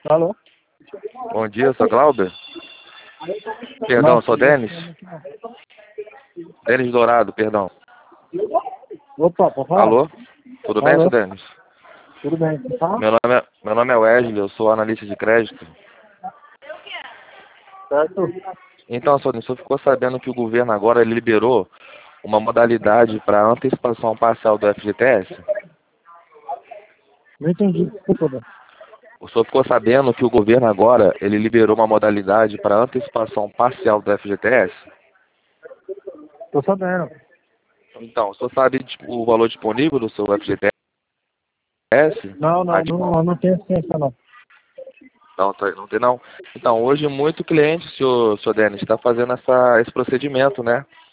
Alô? Bom dia, sou Glauber. Perdão, Não. sou Denis. Denis Dourado, perdão. Opa, pode falar? Alô? Tudo bem, Alô? seu Denis? Tudo bem, você tá? Meu nome é Wesley, eu sou analista de crédito. Certo? Então, seu Denis, você ficou sabendo que o governo agora ele liberou uma modalidade para antecipação parcial do FGTS? Não entendi, desculpa, né? O senhor ficou sabendo que o governo agora ele liberou uma modalidade para antecipação parcial do FGTS? Tô sabendo. Então, o senhor sabe o valor disponível do seu FGTS? Não tenho ciência, não. Não, não tem não. Então, hoje muito cliente, senhor Denis, está fazendo esse procedimento, né?